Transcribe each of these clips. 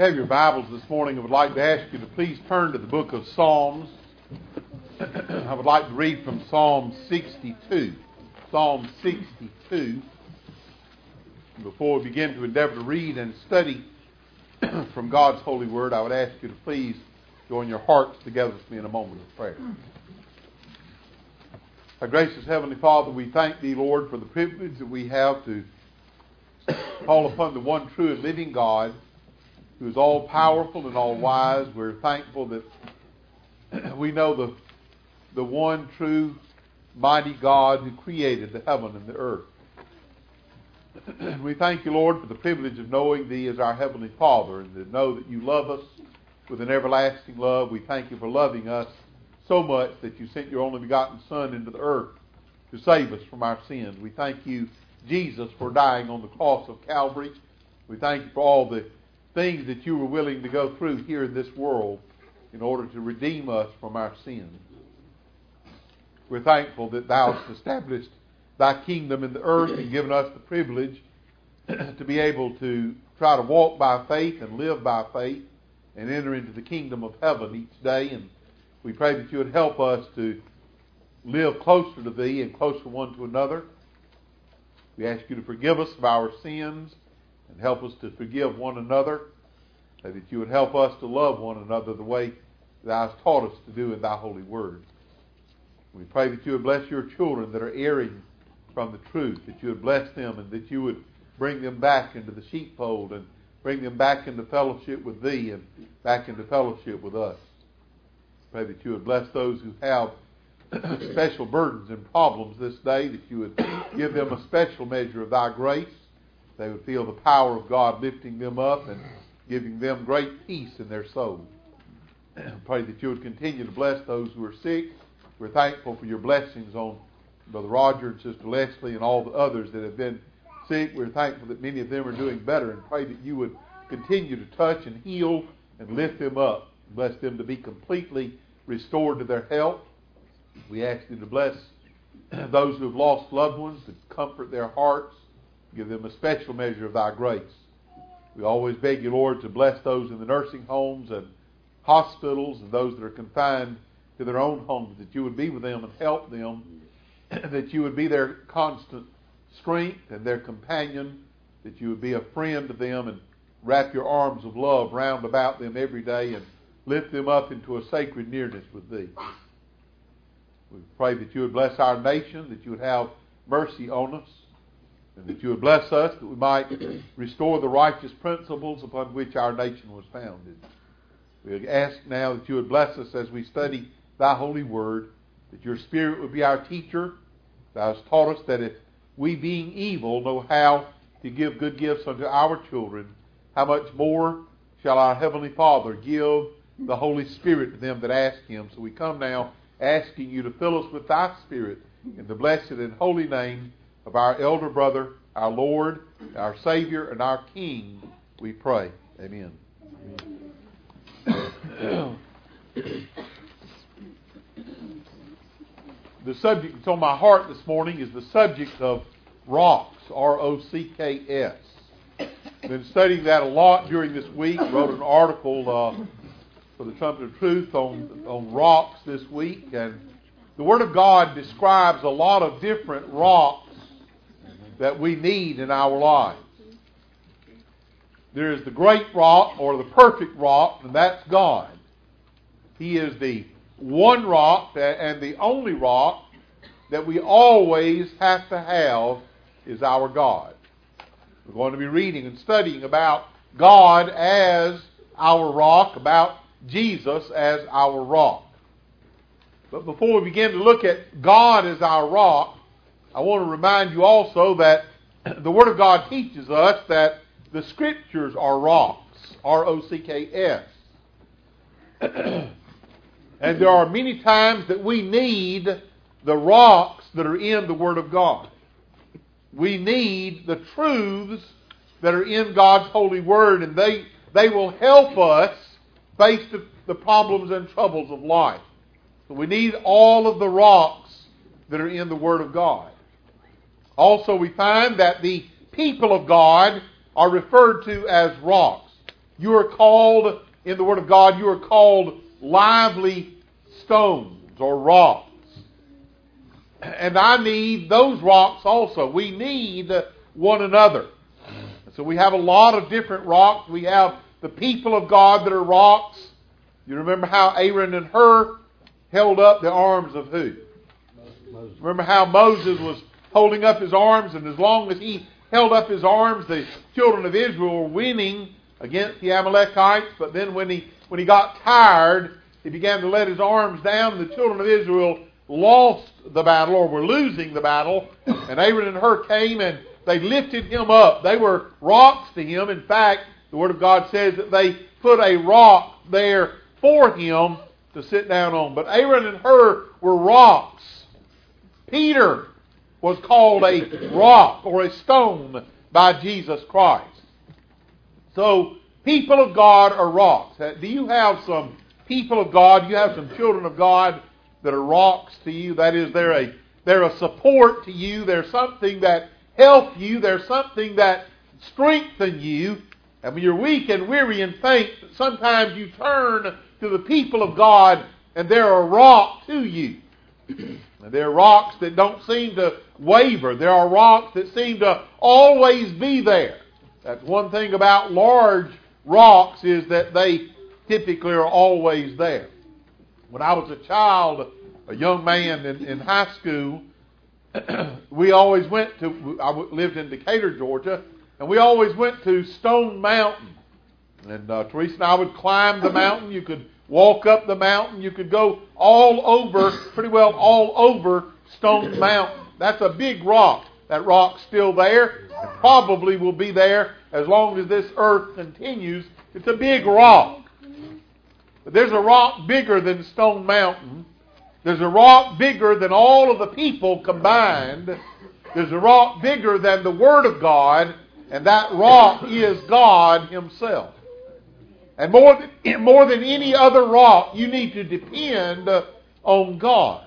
you have your Bibles this morning, I would like to ask you to please turn to the book of Psalms. I would like to read from Psalm 62. Psalm 62. Before we begin to endeavor to read and study from God's holy word, I would ask you to please join your hearts together with me in a moment of prayer. Our gracious Heavenly Father, we thank Thee, Lord, for the privilege that we have to call upon the one true and living God, who is all powerful and all wise. We're thankful that we know the one true mighty God who created the heaven and the earth. We thank you, Lord, for the privilege of knowing Thee as our Heavenly Father, and to know that you love us with an everlasting love. We thank you for loving us so much that you sent your only begotten Son into the earth to save us from our sins. We thank you, Jesus, for dying on the cross of Calvary. We thank you for all the things that you were willing to go through here in this world in order to redeem us from our sins. We're thankful that Thou hast established Thy kingdom in the earth and given us the privilege to be able to try to walk by faith and live by faith and enter into the kingdom of heaven each day. And we pray that you would help us to live closer to Thee and closer one to another. We ask you to forgive us of our sins and help us to forgive one another, that you would help us to love one another the way Thou hast taught us to do in Thy holy word. We pray that you would bless your children that are erring from the truth, that you would bless them and that you would bring them back into the sheepfold and bring them back into fellowship with Thee and back into fellowship with us. Pray that you would bless those who have special burdens and problems this day, that you would give them a special measure of Thy grace. They would feel the power of God lifting them up and giving them great peace in their soul. Pray that you would continue to bless those who are sick. We're thankful for your blessings on Brother Roger and Sister Leslie and all the others that have been sick. We're thankful that many of them are doing better, and pray that you would continue to touch and heal and lift them up. Bless them to be completely restored to their health. We ask you to bless those who have lost loved ones, to comfort their hearts, give them a special measure of Thy grace. We always beg you, Lord, to bless those in the nursing homes and hospitals and those that are confined to their own homes, that you would be with them and help them, that you would be their constant strength and their companion, that you would be a friend to them and wrap your arms of love round about them every day and lift them up into a sacred nearness with Thee. We pray that you would bless our nation, that you would have mercy on us, and that you would bless us that we might restore the righteous principles upon which our nation was founded. We ask now that you would bless us as we study Thy holy word, that your Spirit would be our teacher. Thou hast taught us that if we, being evil, know how to give good gifts unto our children, how much more shall our Heavenly Father give the Holy Spirit to them that ask Him. So we come now asking you to fill us with Thy Spirit in the blessed and holy name of our elder brother, our Lord, our Savior, and our King, we pray. Amen. The subject that's on my heart this morning is the subject of rocks, R-O-C-K-S. Been studying that a lot during this week. Wrote an article for the Trumpet of Truth on rocks this week, and the Word of God describes a lot of different rocks that we need in our lives. There is the great rock, or the perfect rock, and that's God. He is the one rock and the only rock that we always have to have is our God. We're going to be reading and studying about God as our rock, about Jesus as our rock. But before we begin to look at God as our rock, I want to remind you also that the Word of God teaches us that the Scriptures are rocks, R-O-C-K-S. And there are many times that we need the rocks that are in the Word of God. We need the truths that are in God's holy Word, and they will help us face the problems and troubles of life. So we need all of the rocks that are in the Word of God. Also, we find that the people of God are referred to as rocks. You are called, in the Word of God, you are called lively stones or rocks. And I need those rocks also. We need one another. So we have a lot of different rocks. We have the people of God that are rocks. You remember how Aaron and Hur held up the arms of who? Moses. Remember how Moses was holding up his arms, and as long as he held up his arms, the children of Israel were winning against the Amalekites. But then when he got tired, he began to let his arms down, and the children of Israel lost the battle, or were losing the battle. And Aaron and Hur came and they lifted him up. They were rocks to him. In fact, the Word of God says that they put a rock there for him to sit down on. But Aaron and Hur were rocks. Peter was called a rock or a stone by Jesus Christ. So, people of God are rocks. Do you have some people of God? You have some children of God that are rocks to you? That is, they're a support to you. They're something that help you. They're something that strengthen you. And when you're weak and weary and faint, sometimes you turn to the people of God, and they're a rock to you. And they're rocks that don't seem to waver. There are rocks that seem to always be there. That's one thing about large rocks, is that they typically are always there. When I was a child, a young man in high school, we always went to, I lived in Decatur, Georgia, and we always went to Stone Mountain. And Teresa and I would climb the mountain. You could walk up the mountain. You could go pretty well all over Stone Mountain. That's a big rock. That rock's still there, and probably will be there as long as this earth continues. It's a big rock. But there's a rock bigger than Stone Mountain. There's a rock bigger than all of the people combined. There's a rock bigger than the Word of God, and that rock is God Himself. And more than any other rock, you need to depend on God.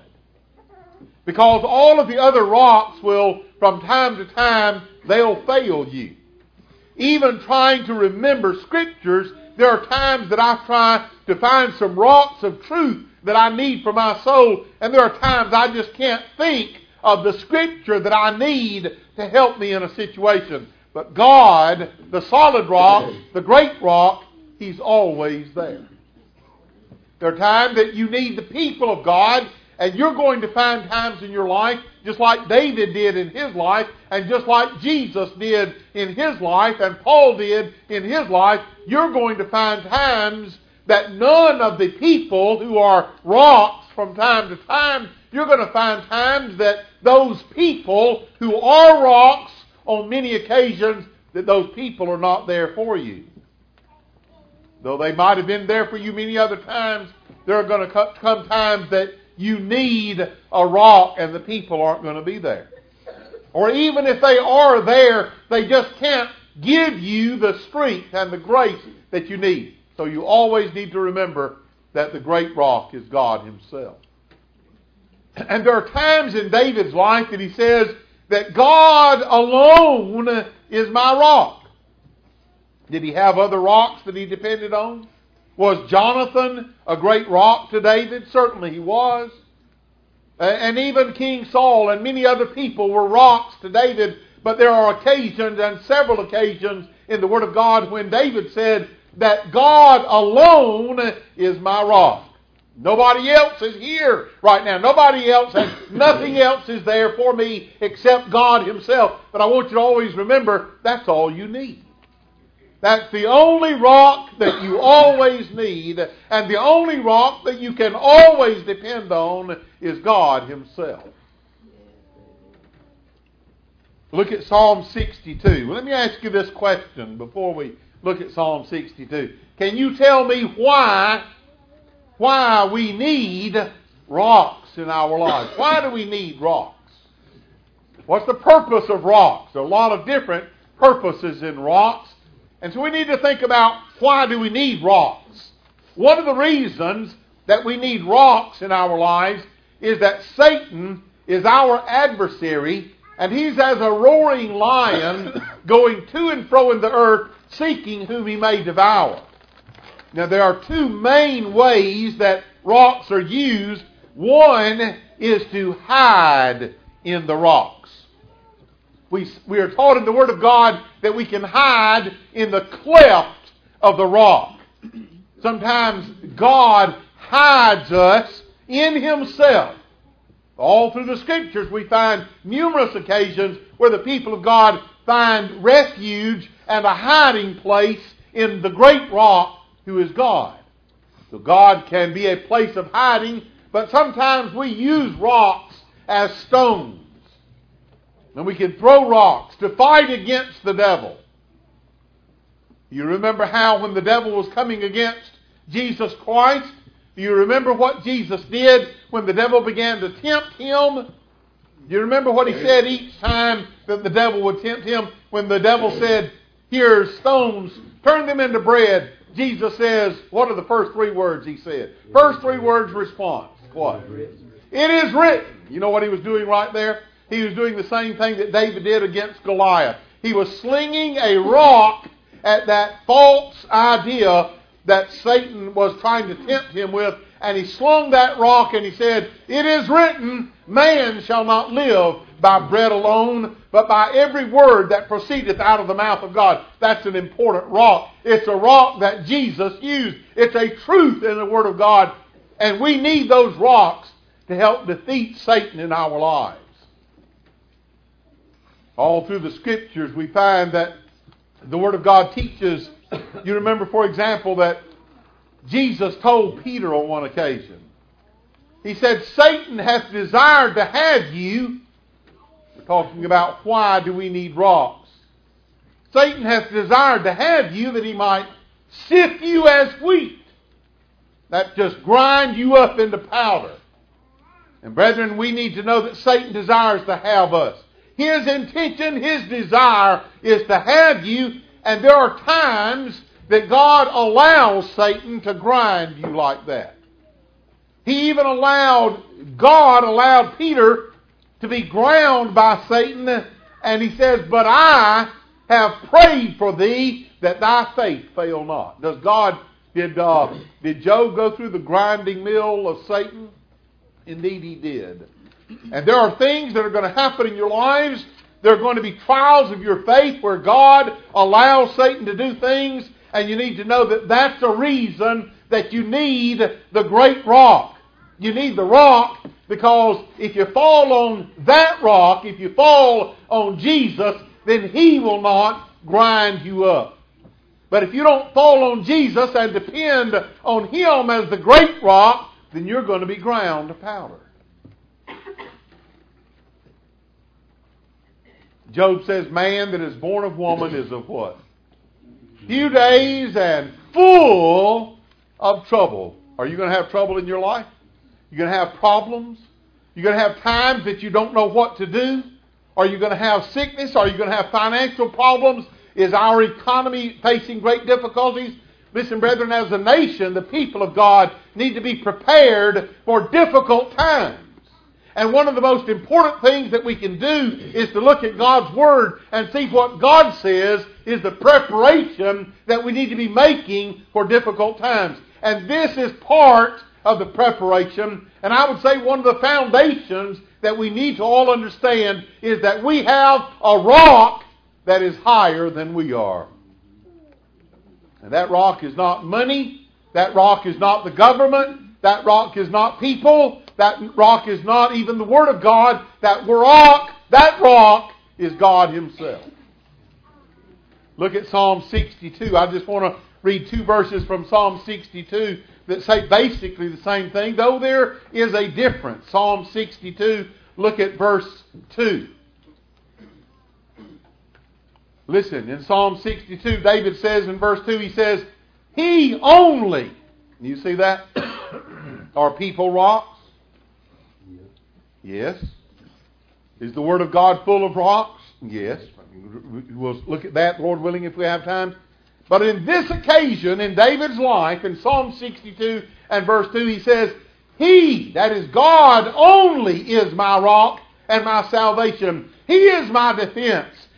Because all of the other rocks will, from time to time, they'll fail you. Even trying to remember Scriptures, there are times that I try to find some rocks of truth that I need for my soul, and there are times I just can't think of the Scripture that I need to help me in a situation. But God, the solid rock, the great rock, He's always there. There are times that you need the people of God, and you're going to find times in your life, just like David did in his life, and just like Jesus did in his life, and Paul did in his life, you're going to find times that none of the people who are rocks from time to time, you're going to find times that those people who are rocks, on many occasions, that those people are not there for you. Though they might have been there for you many other times, there are going to come times that you need a rock and the people aren't going to be there. Or even if they are there, they just can't give you the strength and the grace that you need. So you always need to remember that the great rock is God Himself. And there are times in David's life that he says that God alone is my rock. Did he have other rocks that he depended on? Was Jonathan a great rock to David? Certainly he was. And even King Saul and many other people were rocks to David. But there are occasions, and several occasions in the Word of God, when David said that God alone is my rock. Nobody else is here right now. Nobody else, and nothing else is there for me except God Himself. But I want you to always remember, that's all you need. That's the only rock that you always need, and the only rock that you can always depend on is God Himself. Look at Psalm 62. Well, let me ask you this question before we look at Psalm 62. Can you tell me why we need rocks in our lives? Why do we need rocks? What's the purpose of rocks? There are a lot of different purposes in rocks. And so we need to think about, why do we need rocks? One of the reasons that we need rocks in our lives is that Satan is our adversary, and he's as a roaring lion going to and fro in the earth, seeking whom he may devour. Now there are two main ways that rocks are used. One is to hide in the rocks. We are taught in the Word of God that we can hide in the cleft of the rock. Sometimes God hides us in Himself. All through the Scriptures we find numerous occasions where the people of God find refuge and a hiding place in the great rock who is God. So God can be a place of hiding, but sometimes we use rocks as stones. And we can throw rocks to fight against the devil. You remember how when the devil was coming against Jesus Christ, you remember what Jesus did when the devil began to tempt Him? You remember what He said each time that the devil would tempt Him? When the devil said, "Here's stones, turn them into bread." Jesus says, what are the first three words He said? First three words response. What? It is written. You know what He was doing right there? He was doing the same thing that David did against Goliath. He was slinging a rock at that false idea that Satan was trying to tempt him with, and he slung that rock and he said, "It is written, man shall not live by bread alone, but by every word that proceedeth out of the mouth of God." That's an important rock. It's a rock that Jesus used. It's a truth in the Word of God, and we need those rocks to help defeat Satan in our lives. All through the Scriptures we find that the Word of God teaches. You remember, for example, that Jesus told Peter on one occasion. He said, "Satan hath desired to have you." We're talking about why do we need rocks. "Satan hath desired to have you that he might sift you as wheat." That just grind you up into powder. And brethren, we need to know that Satan desires to have us. His intention, his desire is to have you. And there are times that God allows Satan to grind you like that. God allowed Peter to be ground by Satan. And he says, "But I have prayed for thee that thy faith fail not." Did Job go through the grinding mill of Satan? Indeed he did. And there are things that are going to happen in your lives. There are going to be trials of your faith where God allows Satan to do things, and you need to know that that's a reason that you need the great rock. You need the rock because if you fall on that rock, if you fall on Jesus, then He will not grind you up. But if you don't fall on Jesus and depend on Him as the great rock, then you're going to be ground to powder. Job says, "Man that is born of woman is of what? Few days and full of trouble." Are you going to have trouble in your life? You're going to have problems? You're going to have times that you don't know what to do? Are you going to have sickness? Are you going to have financial problems? Is our economy facing great difficulties? Listen, brethren, as a nation, the people of God need to be prepared for difficult times. And one of the most important things that we can do is to look at God's Word and see what God says is the preparation that we need to be making for difficult times. And this is part of the preparation. And I would say one of the foundations that we need to all understand is that we have a rock that is higher than we are. And that rock is not money. That rock is not the government. That rock is not people. That rock is not even the Word of God. That rock is God Himself. Look at Psalm 62. I just want to read two verses from Psalm 62 that say basically the same thing, though there is a difference. Psalm 62, look at verse 2. Listen, in Psalm 62, David says in verse 2, he says, "He only," you see that? Are people rocks? Yes. Is the Word of God full of rocks? Yes. We'll look at that, Lord willing, if we have time. But in this occasion, in David's life, in Psalm 62 and verse 2, he says, "He," that is God only, "is my rock and my salvation. He is my defense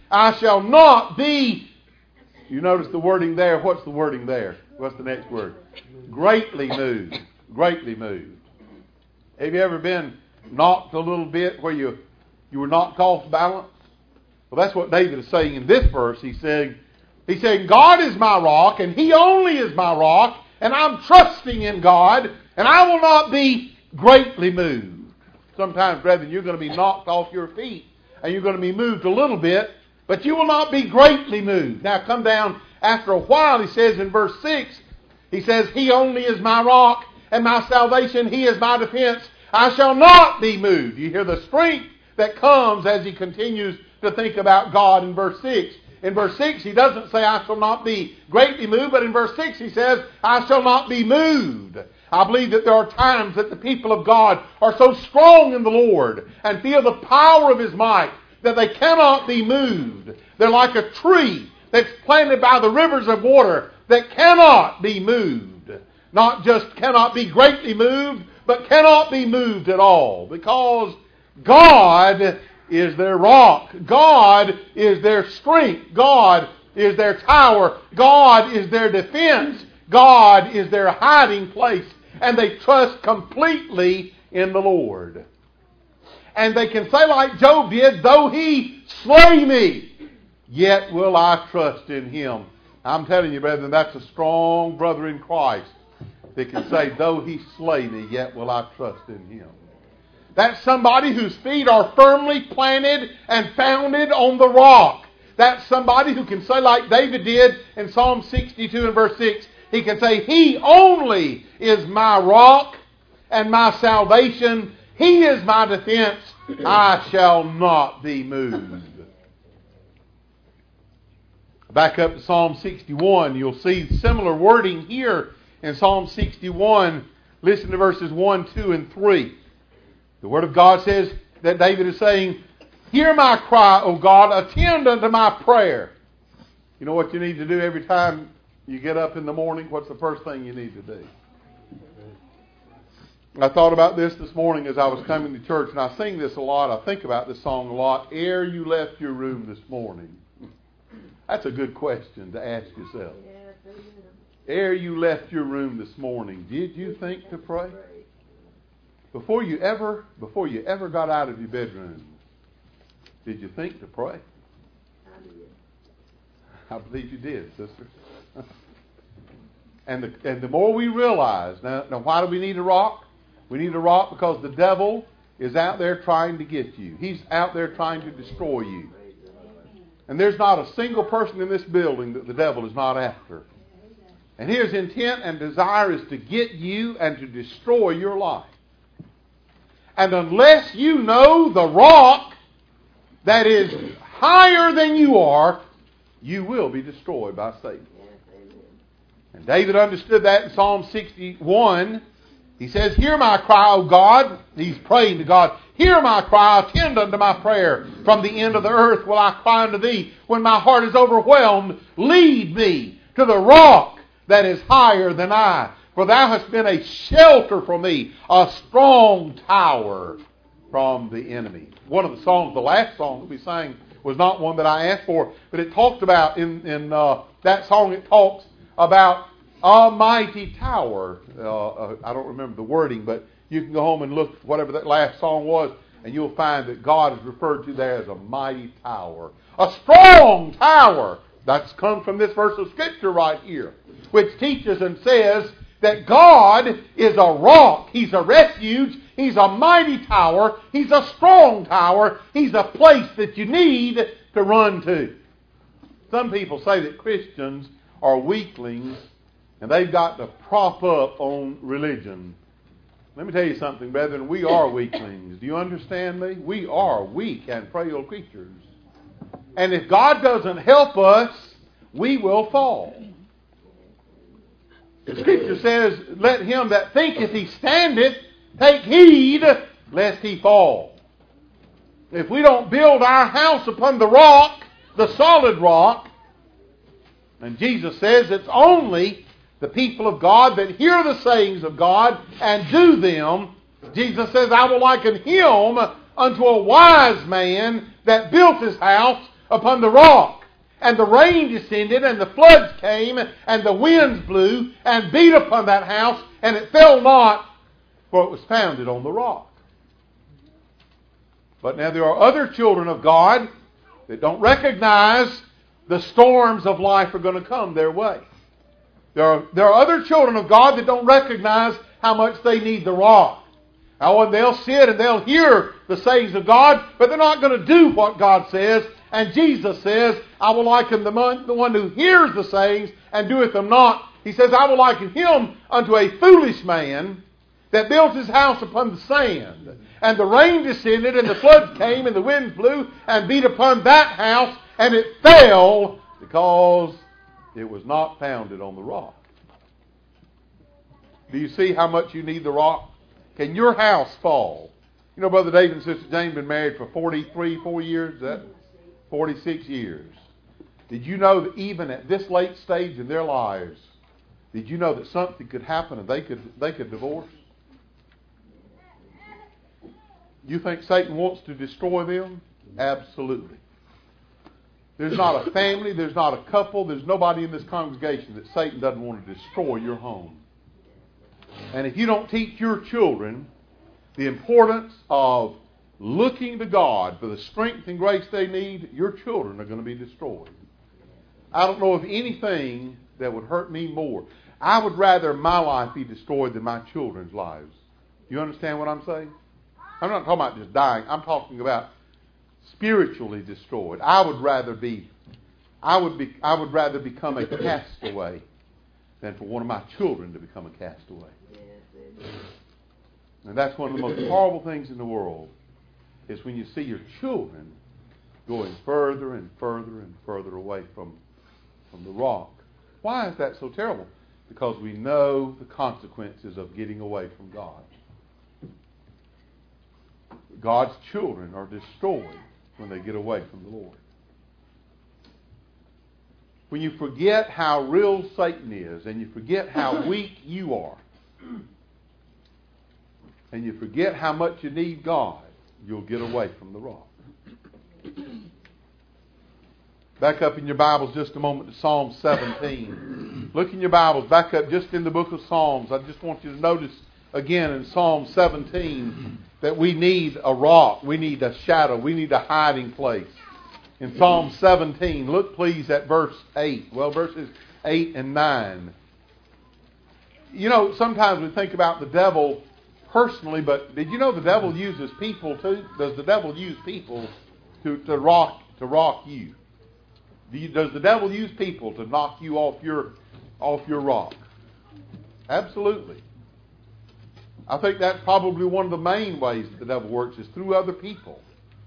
I shall not be, you notice the wording there. What's the wording there? What's the next word? Greatly moved. Greatly moved. Have you ever been knocked a little bit where you were knocked off balance? Well, that's what David is saying in this verse. He's saying, God is my rock, and He only is my rock, and I'm trusting in God, and I will not be greatly moved. Sometimes, brethren, you're going to be knocked off your feet, and you're going to be moved a little bit, but you will not be greatly moved. Now, come down after a while, he says in verse 6, he says, He only is my rock, and my salvation, He is my defense. I shall not be moved. You hear the strength that comes as he continues to think about God in verse 6. In verse 6, he doesn't say, I shall not be greatly moved, but in verse 6 he says, I shall not be moved. I believe that there are times that the people of God are so strong in the Lord and feel the power of His might that they cannot be moved. They're like a tree that's planted by the rivers of water that cannot be moved. Not just cannot be greatly moved, but cannot be moved at all, because God is their rock. God is their strength. God is their tower. God is their defense. God is their hiding place. And they trust completely in the Lord. And they can say like Job did, though He slay me, yet will I trust in Him. I'm telling you, brethren, that's a strong brother in Christ that can say, though He slay me, yet will I trust in Him. That's somebody whose feet are firmly planted and founded on the rock. That's somebody who can say like David did in Psalm 62 and verse 6. He can say, He only is my rock and my salvation. He is my defense. I shall not be moved. Back up to Psalm 61. You'll see similar wording here in Psalm 61. Listen to verses 1, 2, and 3. The Word of God says that David is saying, Hear my cry, O God, attend unto my prayer. You know what you need to do every time you get up in the morning? What's the first thing you need to do? I thought about this morning as I was coming to church, and I sing this a lot. I think about this song a lot. Ere you left your room this morning. That's a good question to ask yourself. Ere you left your room this morning, did you think to pray? Before you ever got out of your bedroom, did you think to pray? I believe you did, sister. And the more we realize, now why do we need a rock? We need a rock because the devil is out there trying to get you. He's out there trying to destroy you. And there's not a single person in this building that the devil is not after. And his intent and desire is to get you and to destroy your life. And unless you know the rock that is higher than you are, you will be destroyed by Satan. And David understood that in Psalm 61. He says, Hear my cry, O God. He's praying to God. Hear my cry, attend unto my prayer. From the end of the earth will I cry unto Thee. When my heart is overwhelmed, lead me to the rock that is higher than I. For Thou hast been a shelter for me, a strong tower from the enemy. One of the songs, the last song that we sang, was not one that I asked for, but it talked about, in that song, it talks about a mighty tower. I don't remember the wording, but you can go home and look whatever that last song was, and you'll find that God is referred to there as a mighty tower. A strong tower. That's come from this verse of Scripture right here, which teaches and says that God is a rock. He's a refuge. He's a mighty tower. He's a strong tower. He's a place that you need to run to. Some people say that Christians are weaklings and they've got to prop up on religion. Let me tell you something, brethren. We are weaklings. Do you understand me? We are weak and frail creatures. And if God doesn't help us, we will fall. The Scripture says, Let him that thinketh he standeth take heed lest he fall. If we don't build our house upon the rock, the solid rock, and Jesus says it's only the people of God that hear the sayings of God and do them. Jesus says, I will liken him unto a wise man that built his house upon the rock. And the rain descended, and the floods came, and the winds blew, and beat upon that house, and it fell not, for it was founded on the rock. But now there are other children of God that don't recognize the storms of life are going to come their way. There are other children of God that don't recognize how much they need the rock. Now, and they'll sit and they'll hear the sayings of God, but they're not going to do what God says. And Jesus says, I will liken the one who hears the sayings and doeth them not. He says, I will liken him unto a foolish man that built his house upon the sand. And the rain descended, and the floods came, and the winds blew, and beat upon that house, and it fell, because it was not founded on the rock. Do you see how much you need the rock? Can your house fall? You know, Brother David and Sister Jane have been married for 4 years? Is that 46 years. Did you know that even at this late stage in their lives, did you know that something could happen and they could divorce? You think Satan wants to destroy them? Absolutely. There's not a family, there's not a couple, there's nobody in this congregation that Satan doesn't want to destroy your home. And if you don't teach your children the importance of looking to God for the strength and grace they need, your children are going to be destroyed. I don't know of anything that would hurt me more. I would rather my life be destroyed than my children's lives. You understand what I'm saying? I'm not talking about just dying. I'm talking about spiritually destroyed. I would rather become a castaway than for one of my children to become a castaway. And that's one of the most horrible things in the world, is when you see your children going further and further and further away from the rock. Why is that so terrible? Because we know the consequences of getting away from God. God's children are destroyed when they get away from the Lord. When you forget how real Satan is, and you forget how weak you are, and you forget how much you need God, you'll get away from the rock. Back up in your Bibles just a moment to Psalm 17. Look in your Bibles, back up just in the book of Psalms. I just want you to notice again in Psalm 17 that we need a rock, we need a shadow, we need a hiding place. In Psalm 17, look please at verse 8. Well, verses 8 and 9. You know, sometimes we think about the devil personally, but did you know the devil uses people too? Does the devil use people to rock you? Does the devil use people to knock you off your rock? Absolutely. I think that's probably one of the main ways that the devil works, is through other people.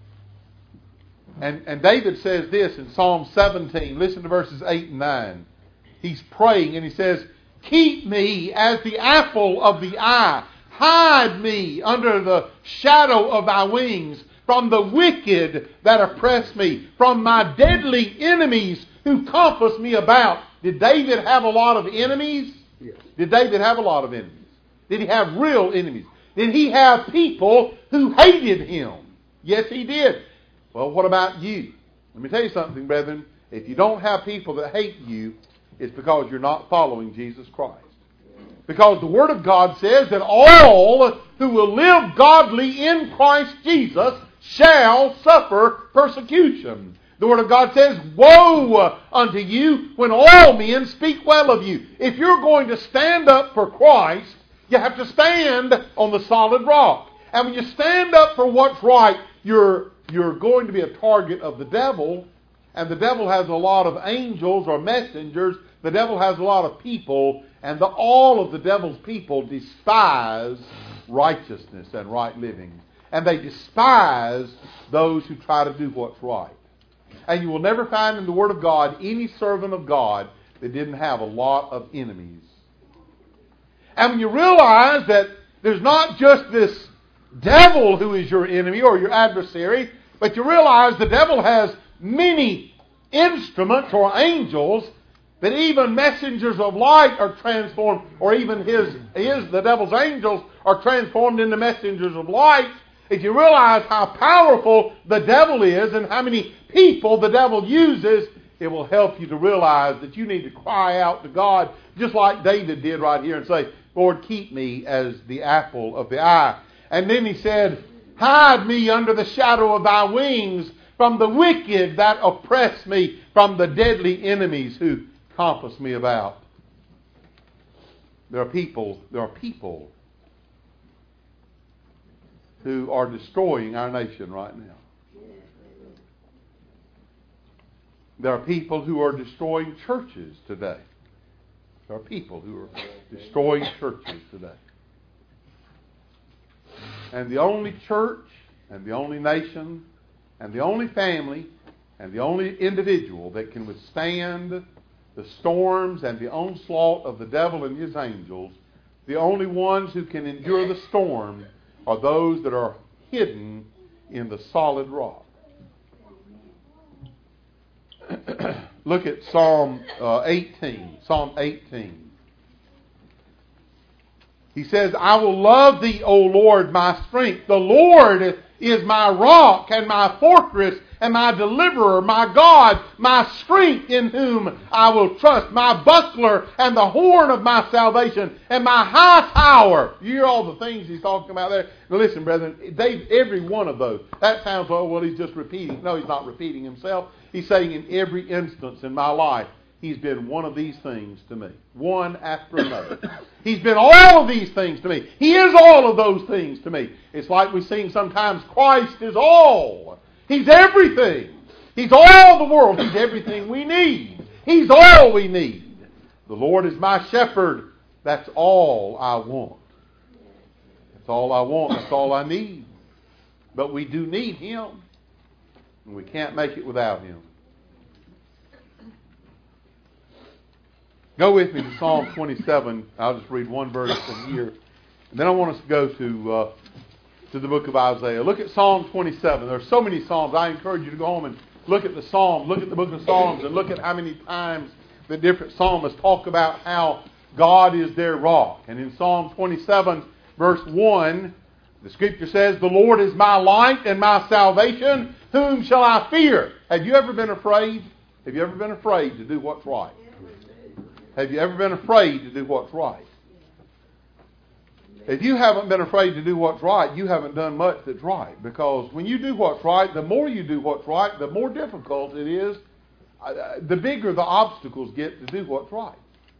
And David says this in Psalm 17. Listen to verses 8 and 9. He's praying and he says, keep me as the apple of the eye. Hide me under the shadow of thy wings from the wicked that oppress me, from my deadly enemies who compass me about. Did David have a lot of enemies? Yes. Did David have a lot of enemies? Did he have real enemies? Did he have people who hated him? Yes, he did. Well, what about you? Let me tell you something, brethren. If you don't have people that hate you, it's because you're not following Jesus Christ. Because the Word of God says that all who will live godly in Christ Jesus shall suffer persecution. The Word of God says, woe unto you when all men speak well of you. If you're going to stand up for Christ, you have to stand on the solid rock. And when you stand up for what's right, you're going to be a target of the devil. And the devil has a lot of angels or messengers. The devil has a lot of people. And all of the devil's people despise righteousness and right living. And they despise those who try to do what's right. And you will never find in the Word of God any servant of God that didn't have a lot of enemies. And when you realize that there's not just this devil who is your enemy or your adversary, but you realize the devil has many instruments or angels, that even messengers of light are transformed, or even the devil's angels are transformed into messengers of light. if you realize how powerful the devil is and how many people the devil uses, it will help you to realize that you need to cry out to God, just like David did right here, and say, Lord, keep me as the apple of the eye. And then he said, hide me under the shadow of thy wings from the wicked that oppress me, from the deadly enemies who compass me about. There are people who are destroying our nation right now. There are people who are destroying churches today. There are people who are destroying churches today. And the only church, and the only nation, and the only family, and the only individual that can withstand the storms and the onslaught of the devil and his angels, the only ones who can endure the storm are those that are hidden in the solid rock. Look at Psalm 18. Psalm 18. He says, I will love thee, O Lord, my strength. The Lord is my rock and my fortress and my deliverer, my God, my strength in whom I will trust, my buckler and the horn of my salvation and my high tower. You hear all the things he's talking about there? Now listen, brethren, every one of those. That sounds like, well, he's just repeating. No, he's not repeating himself. He's saying in every instance in my life, he's been one of these things to me. One after another. He's been all of these things to me. He is all of those things to me. It's like we sing sometimes, Christ is all. He's everything. He's all the world. He's everything we need. He's all we need. The Lord is my shepherd. That's all I want. That's all I want. That's all I need. But we do need Him. And we can't make it without Him. Go with me to Psalm 27. I'll just read one verse from here. And then I want us to go to the book of Isaiah. Look at Psalm 27. There are so many Psalms. I encourage you to go home and look at the Psalms. Look at the book of Psalms and look at how many times the different psalmists talk about how God is their rock. And in Psalm 27, verse 1, the Scripture says, the Lord is my light and my salvation. Whom shall I fear? Have you ever been afraid? Have you ever been afraid to do what's right? Have you ever been afraid to do what's right? If you haven't been afraid to do what's right, you haven't done much that's right. Because when you do what's right, the more you do what's right, the more difficult it is. The bigger the obstacles get to do what's right.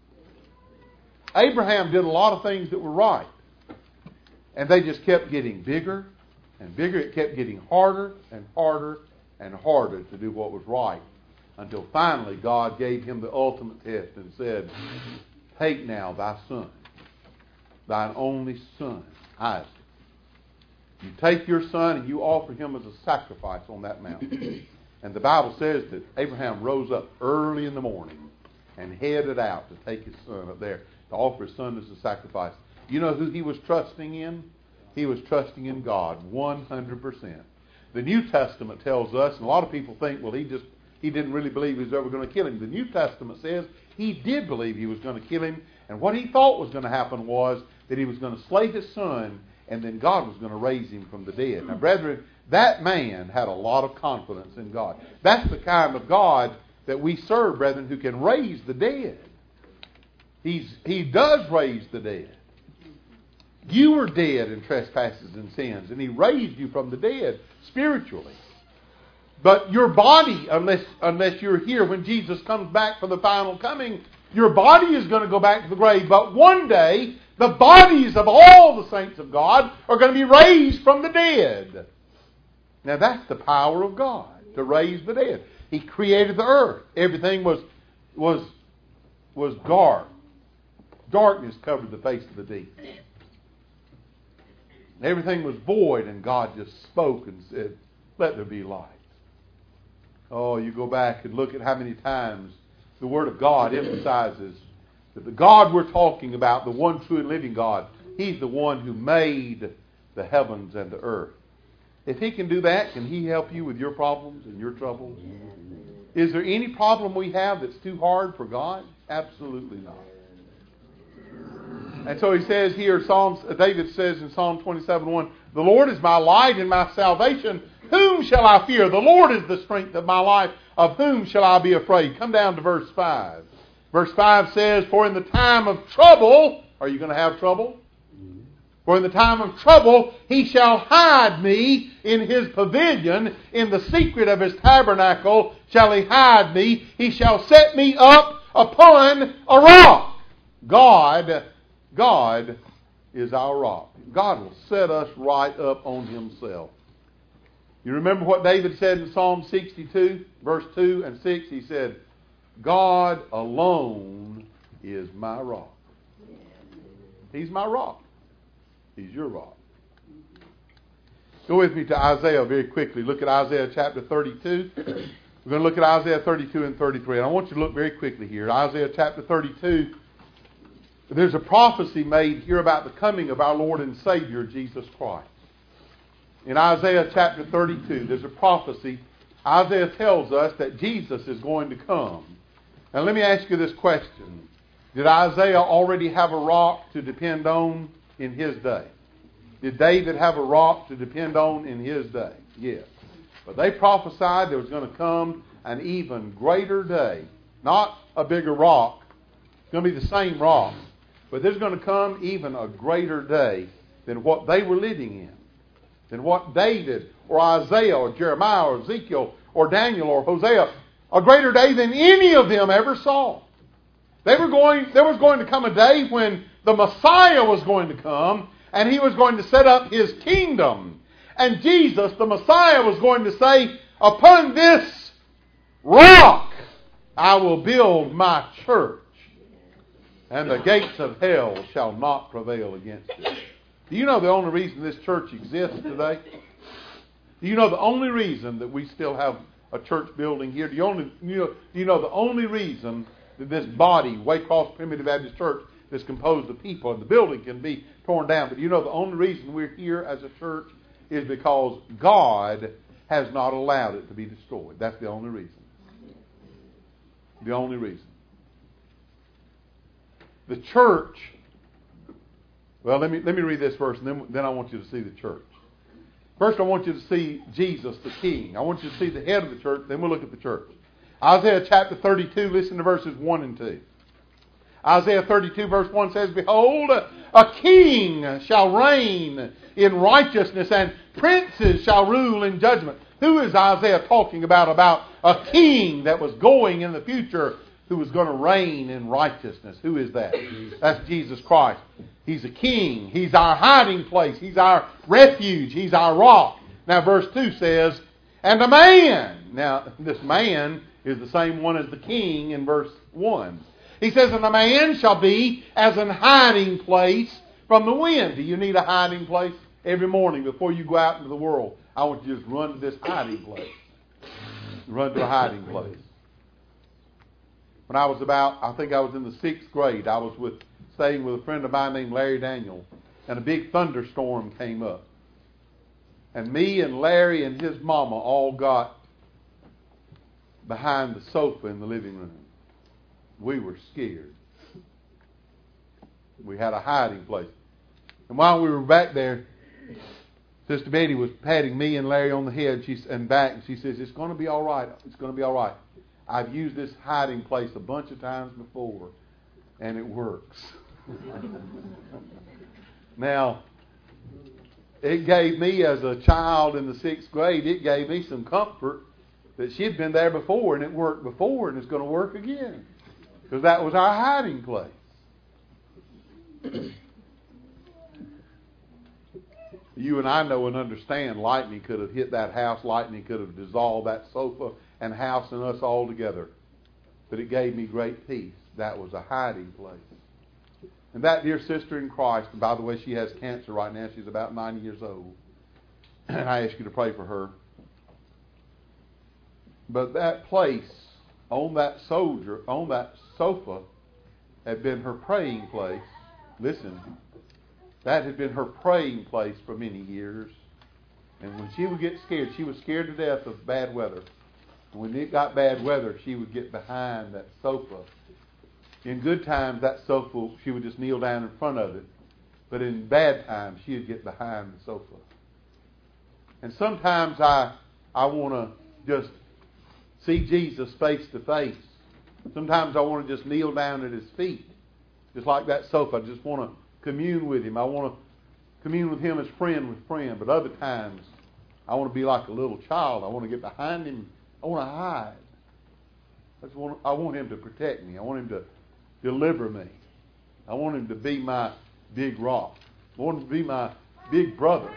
Abraham did a lot of things that were right. And they just kept getting bigger and bigger. It kept getting harder and harder and harder to do what was right. Until finally God gave him the ultimate test and said, take now thy son, thine only son, Isaac. You take your son and you offer him as a sacrifice on that mountain. And the Bible says that Abraham rose up early in the morning and headed out to take his son up there to offer his son as a sacrifice. You know who he was trusting in? He was trusting in God 100%. The New Testament tells us, and a lot of people think, well, he didn't really believe he was ever going to kill him. The New Testament says he did believe he was going to kill him, and what he thought was going to happen was that he was going to slay his son, and then God was going to raise him from the dead. Now, brethren, that man had a lot of confidence in God. That's the kind of God that we serve, brethren, who can raise the dead. He does raise the dead. You were dead in trespasses and sins, and He raised you from the dead spiritually. But your body, unless you're here when Jesus comes back for the final coming, your body is going to go back to the grave. But one day, the bodies of all the saints of God are going to be raised from the dead. Now that's the power of God, to raise the dead. He created the earth. Everything was dark. Darkness covered the face of the deep. Everything was void, and God just spoke and said, let there be light. Oh, you go back and look at how many times the Word of God emphasizes that the God we're talking about, the one true and living God, He's the one who made the heavens and the earth. If He can do that, can He help you with your problems and your troubles? Is there any problem we have that's too hard for God? Absolutely not. And so he says here, David says in Psalm 27:1, the Lord is my light and my salvation. Whom shall I fear? The Lord is the strength of my life. Of whom shall I be afraid? Come down to verse 5. Verse 5 says, for in the time of trouble, are you going to have trouble? For in the time of trouble, he shall hide me in his pavilion. In the secret of his tabernacle shall he hide me. He shall set me up upon a rock. God is our rock. God will set us right up on himself. You remember what David said in Psalm 62, verse 2 and 6? He said, God alone is my rock. He's my rock. He's your rock. Go with me to Isaiah very quickly. Look at Isaiah chapter 32. We're going to look at Isaiah 32 and 33. And I want you to look very quickly here. Isaiah chapter 32. There's a prophecy made here about the coming of our Lord and Savior, Jesus Christ. In Isaiah chapter 32, there's a prophecy. Isaiah tells us that Jesus is going to come. Now let me ask you this question. Did Isaiah already have a rock to depend on in his day? Did David have a rock to depend on in his day? Yes. But they prophesied there was going to come an even greater day. Not a bigger rock. It's going to be the same rock. But there's going to come even a greater day than what they were living in. Than what David or Isaiah or Jeremiah or Ezekiel or Daniel or Hosea, a greater day than any of them ever saw. There was going to come a day when the Messiah was going to come and he was going to set up his kingdom. And Jesus, the Messiah, was going to say, upon this rock I will build my church, and the gates of hell shall not prevail against it. Do you know the only reason this church exists today? Do you know the only reason that we still have a church building here? Do you know the only reason that this body, Waycross Primitive Baptist Church, is composed of people and the building can be torn down? But do you know the only reason we're here as a church is because God has not allowed it to be destroyed. That's the only reason. The only reason. The church. Well, let me read this verse, and then I want you to see the church. First, I want you to see Jesus, the King. I want you to see the head of the church, then we'll look at the church. Isaiah chapter 32, listen to verses 1 and 2. Isaiah 32, verse 1 says, behold, a king shall reign in righteousness, and princes shall rule in judgment. Who is Isaiah talking about? About a king that was going in the future who was going to reign in righteousness. Who is that? That's Jesus Christ. He's a king. He's our hiding place. He's our refuge. He's our rock. Now verse 2 says, and a man. Now this man is the same one as the king in verse 1. He says, and a man shall be as an hiding place from the wind. Do you need a hiding place? Every morning before you go out into the world, I want you to just run to this hiding place. Run to a hiding place. When I was I think I was in the 6th grade, I was staying with a friend of mine named Larry Daniel, and a big thunderstorm came up. And me and Larry and his mama all got behind the sofa in the living room. We were scared. We had a hiding place. And while we were back there, Sister Betty was patting me and Larry on the head and back, and she says, it's going to be all right. It's going to be all right. I've used this hiding place a bunch of times before, and it works. Now, it gave me, as a child in the 6th grade, it gave me some comfort that she'd been there before, and it worked before, and it's going to work again. Because that was our hiding place. You and I know and understand lightning could have hit that house. Lightning could have dissolved that sofa and house and us all together. But it gave me great peace. That was a hiding place. And that dear sister in Christ, and by the way, she has cancer right now. She's about 90 years old. And I ask you to pray for her. But that place, on that sofa, had been her praying place. Listen. That had been her praying place for many years. And when she would get scared, she was scared to death of bad weather. And when it got bad weather, she would get behind that sofa In good times, that sofa, she would just kneel down in front of it. But in bad times, she'd get behind the sofa. And sometimes I want to just see Jesus face to face. Sometimes I want to just kneel down at His feet. Just like that sofa. I just want to commune with Him. I want to commune with Him as friend with friend. But other times, I want to be like a little child. I want to get behind Him. I want to hide. I want Him to protect me. I want Him to deliver me. I want Him to be my big rock. I want Him to be my big brother.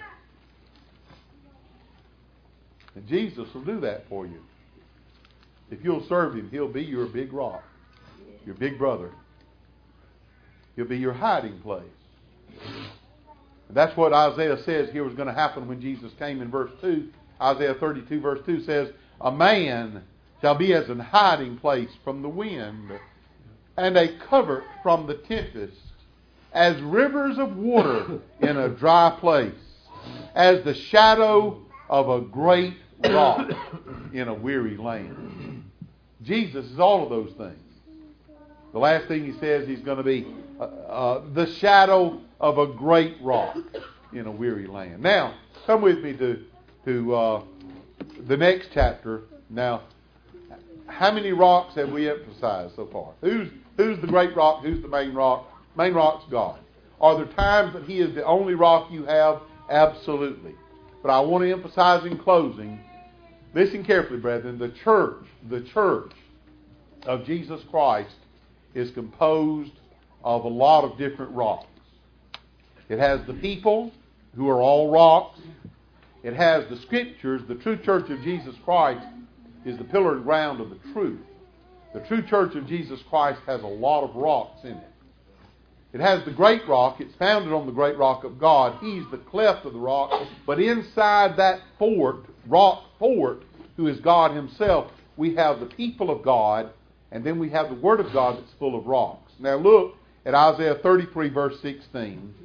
And Jesus will do that for you. If you'll serve Him, He'll be your big rock, your big brother. He'll be your hiding place. And that's what Isaiah says here was going to happen when Jesus came in verse 2. Isaiah 32 verse 2 says, "A man shall be as an hiding place from the wind, and a covert from the tempest, as rivers of water in a dry place, as the shadow of a great rock in a weary land." Jesus is all of those things. The last thing He says, He's going to be the shadow of a great rock in a weary land. Now, come with me to the next chapter. Now, how many rocks have we emphasized so far? Who's the great rock? Who's the main rock? Main rock's God. Are there times that He is the only rock you have? Absolutely. But I want to emphasize in closing, listen carefully, brethren, the church of Jesus Christ is composed of a lot of different rocks. It has the people, who are all rocks. It has the Scriptures. The true church of Jesus Christ is the pillar and ground of the truth. The true church of Jesus Christ has a lot of rocks in it. It has the great rock. It's founded on the great rock of God. He's the cleft of the rock. But inside that rock fort, who is God Himself, we have the people of God, and then we have the Word of God that's full of rocks. Now look at Isaiah 33 verse 16.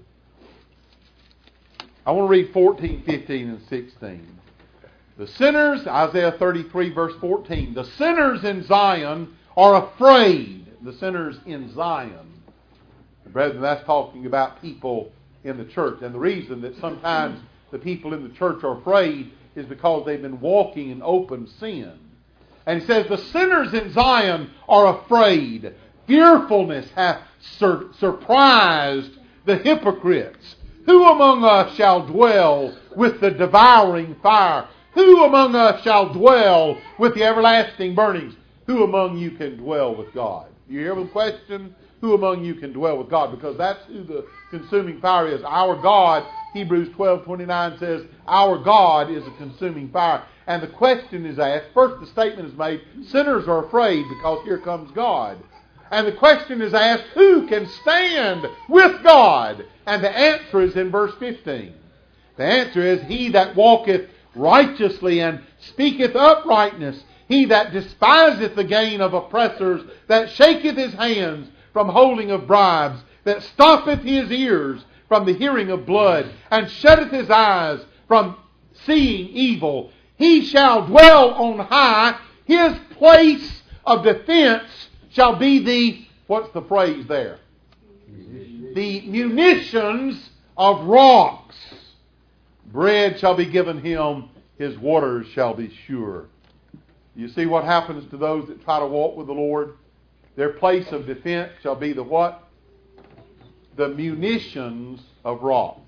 I want to read 14, 15, and 16. The sinners, Isaiah 33 verse 14, the sinners in Zion are afraid. The sinners in Zion. Brethren, that's talking about people in the church. And the reason that sometimes the people in the church are afraid is because they've been walking in open sin. And He says, the sinners in Zion are afraid. Fearfulness hath surprised the hypocrites. Who among us shall dwell with the devouring fire? Who among us shall dwell with the everlasting burnings? Who among you can dwell with God? You hear the question? Who among you can dwell with God? Because that's who the consuming fire is. Our God, Hebrews 12:29 says, our God is a consuming fire. And the question is asked, first the statement is made, sinners are afraid because here comes God. And the question is asked, who can stand with God? And the answer is in verse 15. The answer is, he that walketh righteously and speaketh uprightness, he that despiseth the gain of oppressors, that shaketh his hands from holding of bribes, that stoppeth his ears from the hearing of blood, and shutteth his eyes from seeing evil. He shall dwell on high. His place of defense shall be the, what's the phrase there? The munitions of rocks. Bread shall be given him, his waters shall be sure. You see what happens to those that try to walk with the Lord? Their place of defense shall be the what? The munitions of rocks.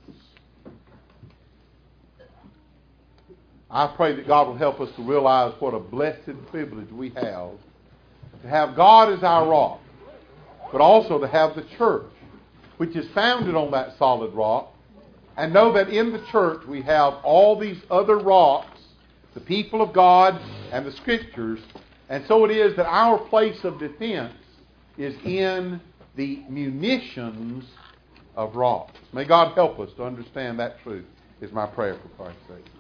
I pray that God will help us to realize what a blessed privilege we have to have God as our rock, but also to have the church, which is founded on that solid rock, and know that in the church we have all these other rocks, the people of God and the Scriptures, and so it is that our place of defense is in the munitions of rocks. May God help us to understand that truth, is my prayer for Christ's sake.